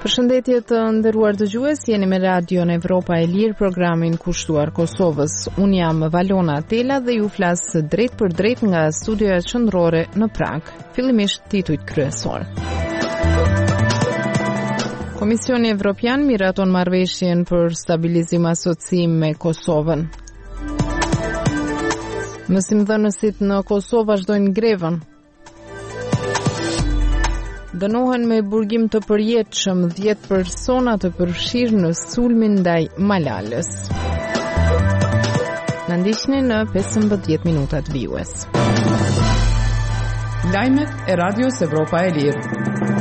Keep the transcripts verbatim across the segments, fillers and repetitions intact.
Përshëndetje të nderuar dëgjues, jeni me Radion Evropa e Lirë, programin kushtuar Kosovës. Unë jam Valona Atela dhe ju flas drejt për drejt nga studioja qendrore në Prag. Fillimisht titujt kryesor. Komisioni Evropian miraton marrëveshjen për stabilizim asocim me Kosovën. Mësimdhënësit në Kosovë vazhdojnë grevën. Dënohen me burgim të përjetshëm dhjetë persona të përfshirë në sulmin ndaj Malalës. Na ndiqni në pesëmbëdhjetë minutat vijues. Lajmet e Radios Evropa e Lirë.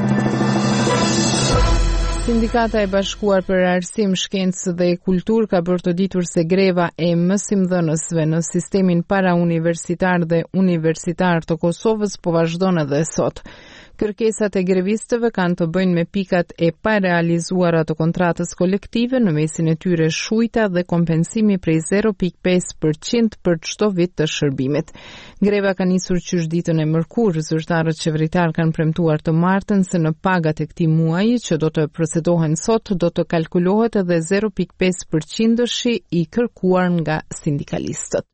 Sindikata e Bashkuar për Arsim, Shkencë dhe Kulturë ka bërë të ditur se greva e mësimdhënësve në sistemin parauniversitar dhe universitar të Kosovës po vazhdon edhe sot. Kërkesat e grevistëve kanë të bëjnë me pikat e parealizuara të kontratës kolektive, në mesin e tyre shujta dhe kompensimi prej zero pikë pesë përqind për çdo vit të shërbimit. Greva ka nisur qysh ditën e mërkurë, zyrtarët qeveritar kanë premtuar të martën se në pagat e këtij muaji që do të procedohen sot do të kalkulohet edhe zero pikë pesë përqindëshi i kërkuar nga sindikalistët.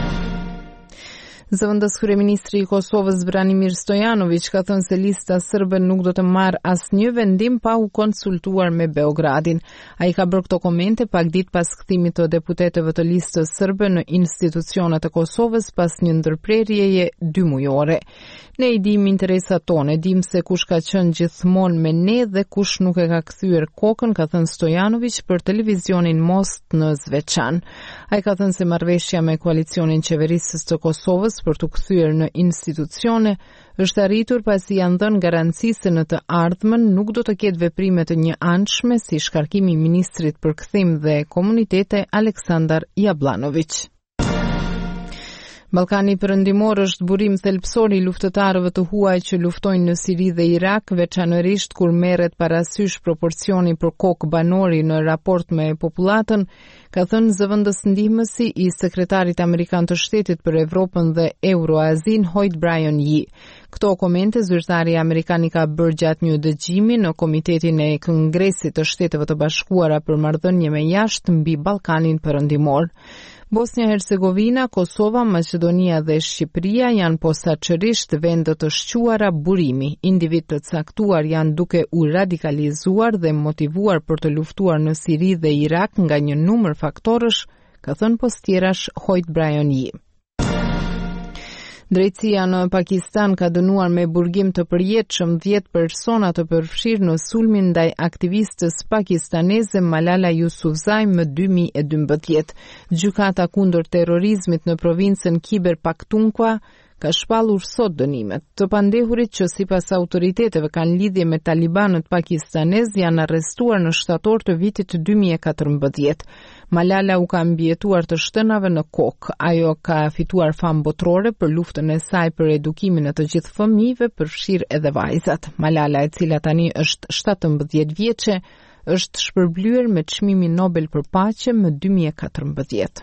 Zëvendës kryeministri i Kosovës Branimir Stojanović ka thënë se lista sërbe nuk do të marrë asnjë vendim pa u konsultuar me Beogradin. Ai ka bërë këto komente pak ditë pas kthimit të deputetëve të listës sërbe në institucionet e Kosovës pas një ndërprerjeje dy mujore. Ne i dim interesat tonë, dim se kush ka qenë gjithmonë me ne dhe kush nuk e ka kthyer kokën, ka thënë Stojanović për televizionin Most në Zveçan. Ai ka thënë se marrëveshja me koalicionin qeverisës të Kosovës për të kthyer në institucione është arritur pasi janë dhënë garanci se në të ardhmen nuk do të ketë veprime të njëanshme si shkarkimi i ministrit për kthim dhe komunitete Aleksandar Jablanović. Ballkani Perëndimor është burim thelbësor i luftëtarëve të huaj që luftojnë në Siri dhe Irak, veçanërisht kur merret parasysh proporcioni për kokë banori në raport me popullatën, ka thënë zëvendës ndihmësi i sekretarit amerikan të shtetit për Evropën dhe Euroazin, Hoyt Bryan Yee. Këto komente zyrtari amerikan i ka bërë gjatë një dëgjimi në Komitetin e Kongresit të Shteteve të Bashkuara për marrëdhënie me jashtë mbi Ballkanin Perëndimor. Bosnia-Hercegovina, Kosova, Maqedonia dhe Shqipëria janë posaçërisht vende të shquara burimi. Individ të caktuar janë duke u radikalizuar dhe motivuar për të luftuar në Siri dhe Irak nga një numër faktorësh, ka thënë postjerash Hoyt Bryan Yee. Drejtësia në Pakistan ka dënuar me burgim të përjetshëm dhjetë persona të përfshirë në sulmin ndaj aktivistës pakistaneze Malala Yousafzai më dy mijë e dymbëdhjetë. Gjykata kundër terrorizmit në provincën Khyber Pakhtunkhwa ka shpallur sot dënimet. Të pandehurit që sipas autoriteteve kanë lidhje me talibanët pakistanez janë arrestuar në shtator të vitit dy mijë e katërmbëdhjetë. Malala u ka mbijetuar të shtënave në kokë. Ajo ka fituar famë botërore për luftën e saj për edukimin e të gjithë fëmijëve, përfshirë edhe vajzat. Malala, e cila tani është shtatëmbëdhjetë vjeçe, është shpërblyer me çmimin Nobel për paqe më dy mijë e katërmbëdhjetë.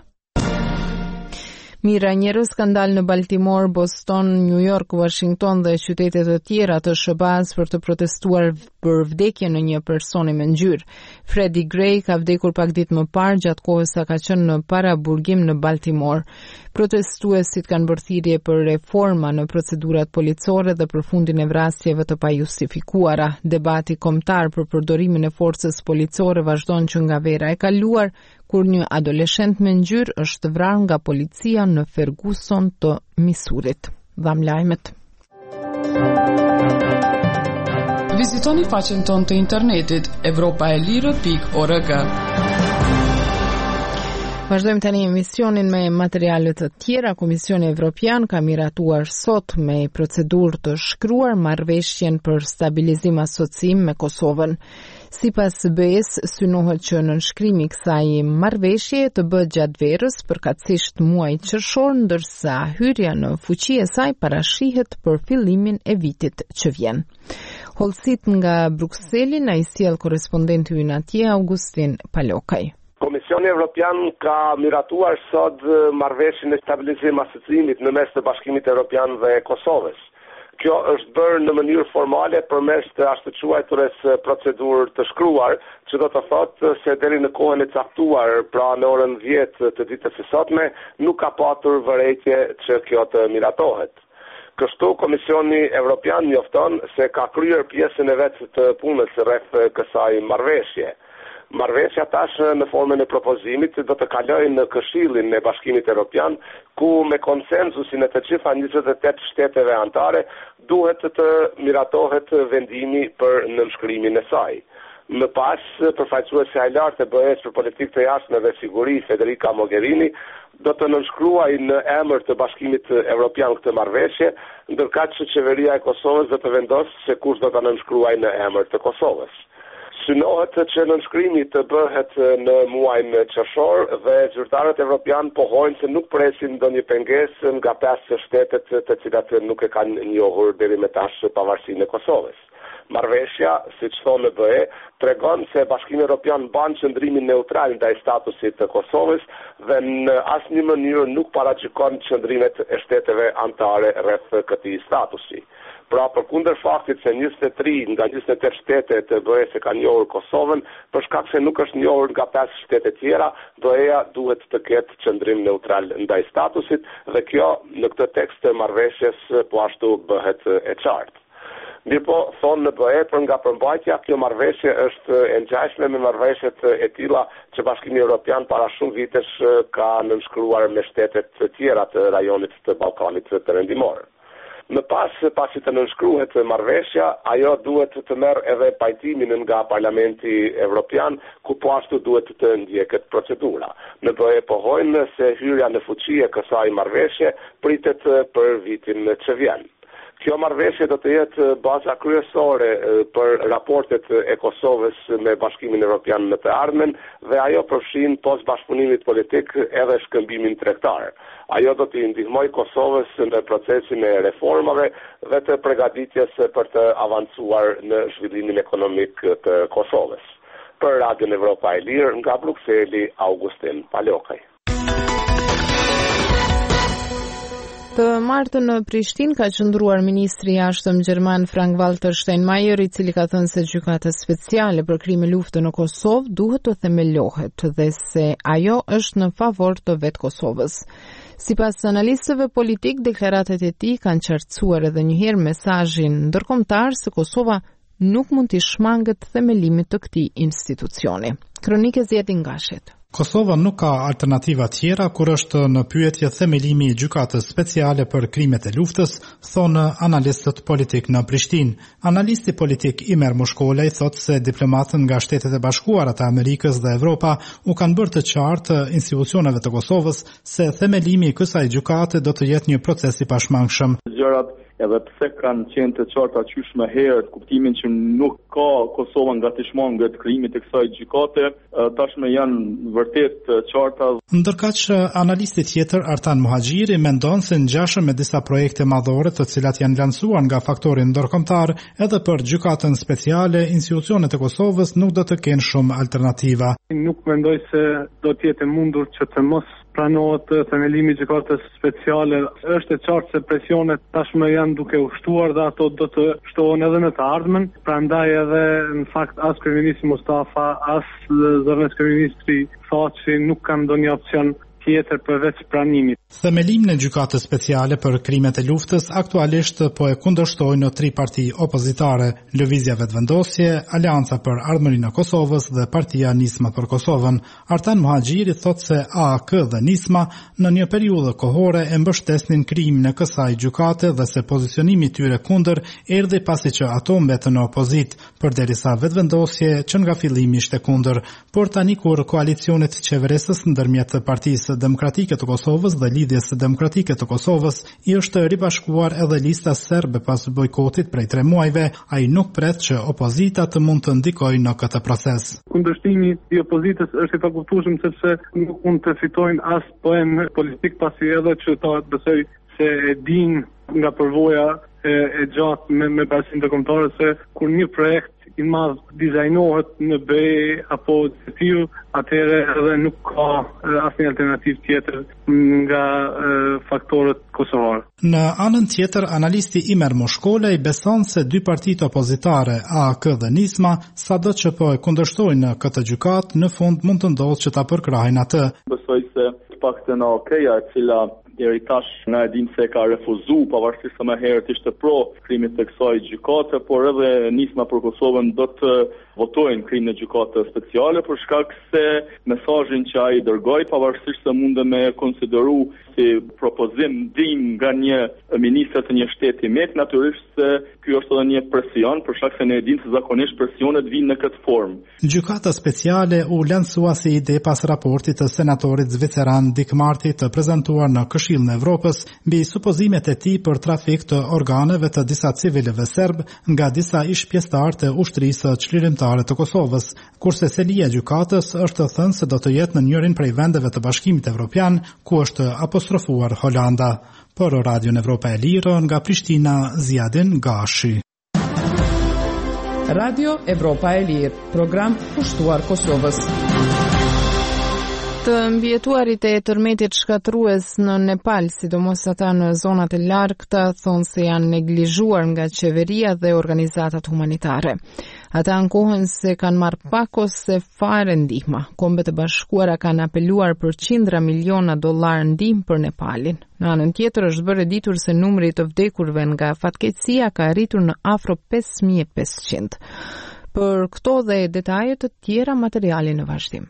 Mira njerëz kanë dalë në Baltimore, Boston, New York, Washington dhe qytete të tjera të S B A-s për të protestuar për vdekjen e një personi me ngjyrë. Freddie Gray ka vdekur pak ditë më parë gjatë kohës sa ka qenë në paraburgim në Baltimore. Protestuesit kanë bërë thirrje për reforma në procedurat policore dhe për fundin e vrasjeve të pajustifikuara. Debati kombëtar për përdorimin e forcës policore vazhdon që nga vera e kaluar, kur një adoleshent me ngjyrë është vrarë nga policia në Ferguson të Misurit. Dham lajmet. Vizitoni faqen tonë të internetit evropa e lirë pikë org. Vazhdojmë tani emisionin me materiale të tjera. Komisioni Evropian ka miratuar sot me procedurë të shkruar marrëveshjen për stabilizim asocim me Kosovën. Sipas B E-s, synohet që nënshkrimi i kësaj marrëveshje të bëhet gjatë verës, përkatësisht muajit qershor, ndërsa hyrja në fuqi e saj parashihet për fillimin e vitit që vjen. Hollësit nga Brukseli na i sjell korrespondenti ynë atje, Augustin Palokaj. Komisioni Evropian ka miratuar sot marrëveshjen e stabilizim asocimit në mes të Bashkimit Evropian dhe Kosovës. Kjo është bërë në mënyrë formale përmes të ashtu quajturës procedurë të shkruar, që do të thotë se deri në kohën e caktuar, pra në orën dhjetë të ditës së sotme, nuk ka patur vërejtje që kjo të miratohet. Kështu Komisioni Evropian njofton se ka kryer pjesën e vet të punës rreth kësaj marrëveshje. Marrëveshja tash në formën e propozimit do të kalojë në Këshillin e Bashkimit Evropian, ku me konsenzusin e të gjitha njëzet e tetë shteteve anëtare duhet të miratohet vendimi për nënshkrimin e saj. Më pas, përfaqësuesja e lartë e B E-s për politikë të jashtme dhe siguri, Federica Mogherini, do të nënshkruaj në emër të Bashkimit Evropian këtë marrëveshje, ndërkaq që qeveria e Kosovës do të vendosë se kush do ta nënshkruajë në emër të Kosovës. Synohet që nënshkrimi të bëhet në muajin qershor dhe zyrtarët evropian pohojnë se nuk presin ndonjë pengesë nga pesë shtetet të cilat nuk e kanë njohur deri më tash pavarësinë e Kosovës. Marrëveshja, siç thonë B E, tregon se Bashkimi Evropian ban qëndrimin neutral ndaj statusit të Kosovës dhe në asnjë mënyrë nuk paragjykon qëndrimet e shteteve anëtare rreth këtij statusi. Pra, përkundër faktit se njëzet e tri nga njëzet e tetë shtete të B E-s e kanë njohur Kosovën, për shkak se nuk është njohur nga pesë shtete tjera, B E-ja duhet të ketë qëndrim neutral ndaj statusit dhe kjo në këtë tekst të marrëveshjes po ashtu bëhet e qartë. Mirëpo, thonë në B E, për nga përmbajtja, kjo marrëveshje është e ngjashme me marrëveshjet e tilla që Bashkimi Evropian para shumë vitesh ka nënshkruar me shtetet të tjera të rajonit të Ballkanit të Perëndimor. Më pas, pasi të nënshkruhet marrëveshja, ajo duhet të merr edhe pajtimin nga Parlamenti Evropian, ku po ashtu duhet të ndjeket procedura. Në B E pohojnë se hyrja në fuqi e kësaj marrëveshje pritet për vitin që vjen. Kjo marrëveshje do të jetë baza kryesore për raportet e Kosovës me Bashkimin Evropian në të ardhmen dhe ajo përfshin post bashkëpunimit politik edhe shkëmbimin tregtar. Ajo do të ndihmojë Kosovës në procesin e reformave dhe të përgatitjes për të avancuar në zhvillimin ekonomik të Kosovës. Për Radion Evropa e Lirë, nga Brukseli, Augustin Palokaj. Të martën në Prishtinë ka qëndruar ministri i jashtëm gjerman Frank-Walter Steinmeier, i cili ka thënë se gjykata speciale për krime lufte në Kosovë duhet të themelohet dhe se ajo është në favor të vetë Kosovës. Sipas analistëve politik, deklaratat e tij kanë qartësuar edhe një herë mesazhin ndërkombëtar se Kosova nuk mund të shmangët themelimin të këtij institucioni. Kronikë Zjetin Gashet. Kosova nuk ka alternativa tjera kur është në pyetje themelimi i gjykatës speciale për krimet e luftës, thonë analistët politik në Prishtinë. Analisti politik Imer Mushkolaj thotë se diplomatët nga Shtetet e Bashkuara të Amerikës dhe Evropa u kanë bërë të qartë institucioneve të Kosovës se themelimi i kësaj gjykate do të jetë një proces i pashmangshëm. Gjërat edhe pse kanë qenë të qarta qysh më herët, kuptimin që nuk ka Kosova nga të shmangët krimit e kësaj gjykate, tashmë janë vërtet të qarta. Ndërkaq analisti tjetër Artan Muhaxhiri mendon se ngjashëm me disa projekte madhore të cilat janë lancuar nga faktori ndërkombëtar, edhe për gjykatën speciale, institucionet e Kosovës nuk do të kenë shumë alternativa. Nuk mendoj se do të jetë mundur që të mos pranohet themelimi i gjykatës speciale. Është e qartë se presionet tashmë janë duke u shtuar dhe ato do të shtohen edhe në të ardhmen. Prandaj edhe në fakt as kryeministri Mustafa, as zëvendës kryeministri thotë se nuk kanë ndonjë opsion tjetër përveç pranimit. Themelimin e gjykatës speciale për krimet e luftës aktualisht po e kundërshtojnë tri parti opozitare, Lëvizja Vetëvendosje, Aleanca për Ardhmërinë e Kosovës dhe Partia Nisma për Kosovën. Artan Muhaxhiri thotë se A A K dhe Nisma në një periudhë kohore e mbështesnin krimin e kësaj gjykate dhe se pozicionimi i tyre kundër erdhi pasi që ato mbetën në opozit, përderisa Vetëvendosje që nga fillimi ishte kundër, por tani kur koalicionit qeverisës ndërmjet Partisë Demokratike të Kosovës dhe Lidhjes Demokratike të Kosovës i është ribashkuar edhe lista serbe pas bojkotit prej tre muajve, ai nuk pret që opozita të mund të ndikojë në këtë proces. Kundërshtimi i opozitës është i pakuptueshëm sepse nuk mund të fitojnë as poen politik pasi edhe që ta besoj se e din nga përvoja e, e gjatë me, me pasin të kombëtare se kur një projekt i madh dizajnohet në BE apo të tillë, atëherë edhe nuk ka asnjë alternativë tjetër nga e, faktorët kosovar. Në anën tjetër, analisti Imer Moshkolej beson se dy partitë opozitare A K dhe Nisma, sado që po e kundërshtojnë këtë gjykatë, në fund mund të ndodhë që ta përkrahin atë. Besoj se të paktën A K-ja, e cila deri tash na e dim se ka refuzu, pavarësisht se më herët ishte pro krimit të kësaj gjykate, por edhe Nisma për Kosovën do të votojnë krimin e gjykatës speciale për shkak se mesazhin që ai dërgoi, pavarësisht se mund me konsideru si propozim dim nga një ministër të një shteti mek, natyrisht se ky është edhe një presion, për shkak se ne e dim se zakonisht presionet vinë në këtë formë. Gjykata speciale u lansua si ide pas raportit të senatorit zviceran Dick Marty të prezantuar në Këshillin e Evropës mbi supozimet e tij për trafik të organeve të disa civilëve serb nga disa ish-pjesëtar të ushtrisë çlirimtare të Kosovës, kurse selia e gjykatës është thënë se do të jetë në njërin prej vendeve të Bashkimit Evropian ku është apostrofuar Holanda. Për Radion Evropa e Lirë nga Prishtina, Ziadin Gashi. Radio Evropa e Lirë, program pushtuar Kosovës. Të mbjetuarit e tërmetit shkatrues në Nepal, sidomos ata në zonat e largëta, thonë se janë neglizhuar nga qeveria dhe organizatat humanitare. Ata ankohen se kanë marrë pak ose fare ndihma. Kombet e Bashkuara kanë apeluar për qindra miliona dollar ndihmë për Nepalin. Në anën tjetër është bërë ditur se numri të vdekurve nga fatkeqësia ka arritur në afro pesë mijë e pesëqind. Për këto dhe detajet të tjera, materiali në vazhdim.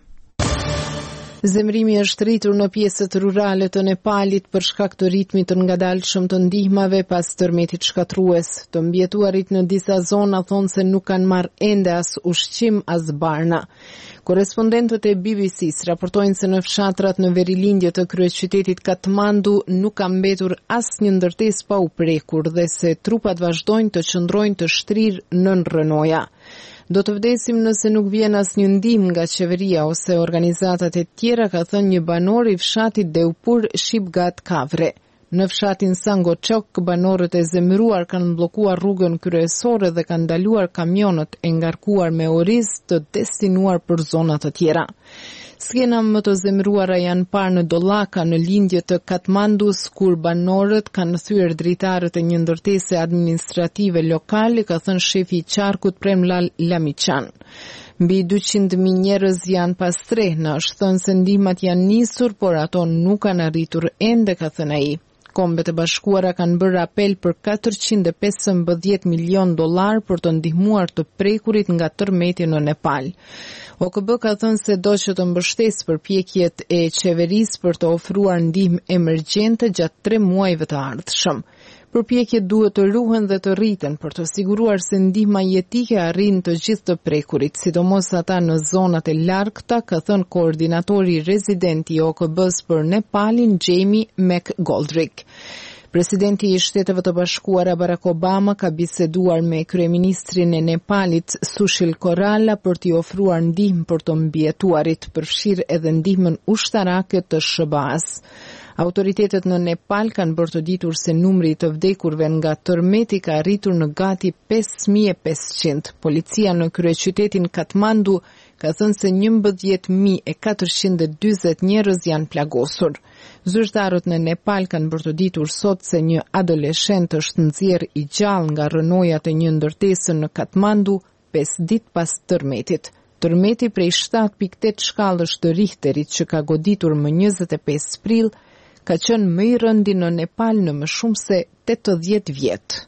Zemrimi është rritur në pjesët rurale të Nepalit për shkak të ritmit të ngadalshëm të ndihmave pas tërmetit shkatrues. Të mbjetuarit në disa zona thonë se nuk kanë marrë ende as ushqim as barna. Korespondentët e B B C-s raportojnë se në fshatrat në verilindje të kryeqytetit Katmandu nuk ka mbetur asnjë ndërtesë pa u prekur dhe se trupat vazhdojnë të qëndrojnë të shtrirë nën rënoja. Do të vdesim nëse nuk vjen asnjë ndihmë nga qeveria ose organizatat e tjera, ka thënë një banor i fshatit Deupur Shipgat Kavre. Në fshatin Sangochok, banorët e zemëruar kanë bllokuar rrugën kryesore dhe kanë ndaluar kamionët e ngarkuar me oriz të destinuar për zona të tjera. Skena më të zemëruara janë parë në Dollaka në lindje të Katmandus, kur banorët kanë thyer dritarët e një ndërtese administrative lokale, ka thënë shefi i qarkut Premlal Lamichan. Mbi dyqind mijë njerëz janë pas tre, në është thënë se ndihmat janë nisur, por ato nuk kanë arritur ende, ka thënë ai. Kombet e Bashkuara kanë bërë apel për katërqind e pesëmbëdhjetë milion dollar për të ndihmuar të prekurit nga tërmeti në Nepal. O K B ka thënë se do që të mbështesë përpjekjet e qeverisë për të ofruar ndihmë emergjente gjatë tre muajve të ardhshëm. Përpjekjet duhet të ruhen dhe të rriten për të siguruar se ndihma jetike arrin të gjithë të prekurit, sidomos ata në zonat e largëta, ka thënë koordinatori rezident i O K B-s për Nepalin, Jamie McGoldrick. Presidenti i Shteteve të Bashkuara Barack Obama ka biseduar me kryeministrin e Nepalit Sushil Korala për t'i ofruar ndihmë për të mbjetuarit, përfshirë edhe ndihmën ushtarake të S B A-s. Autoritetet në Nepal kanë bërë të ditur se numri i të vdekurve nga tërmeti ka arritur në gati pesë mijë e pesëqind. Policia në kryeqytetin Katmandu ka thënë se njëmbëdhjetë mijë e katërqind e dyzet njerëz janë plagosur. Zyrtarët në Nepal kanë bërë të ditur sot se një adoleshent është nxjerrë i gjallë nga rënojat e një ndërtese në Katmandu pesë ditë pas tërmetit. Tërmeti prej shtatë pikë tetë shkallësh të Richterit që ka goditur më njëzet e pesë prill ka qenë më i rëndi në Nepal në më shumë se tetëdhjetë vjet.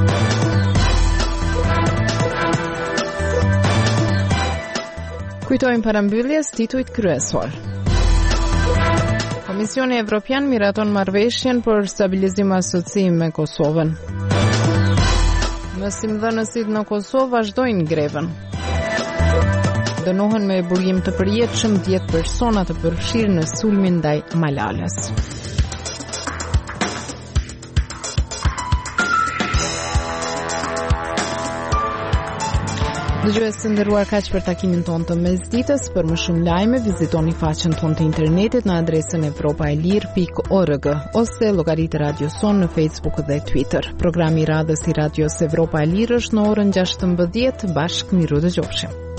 Kujtojmë parambyljes titujt kryesor. Komisioni Evropian miraton marrëveshjen për stabilizim asocim me Kosovën. Mësimdhënësit në Kosovë vazhdojnë grevën. Dënohen me burim të përjetshëm dhjetë persona të përfshirë në sulmin ndaj Malalës. Dëgjues të nderuar, kaq për takimin tonë të mesditës. Për më shumë lajme vizitoni faqen tonë të internetit në adresën evropaelir pikë org ose llogaritë e Radios Son në Facebook dhe Twitter. Programi i radhës i Radios Evropa e Lirë është në orën gjashtëmbëdhjetë. Bashkë miru dëgjofshim.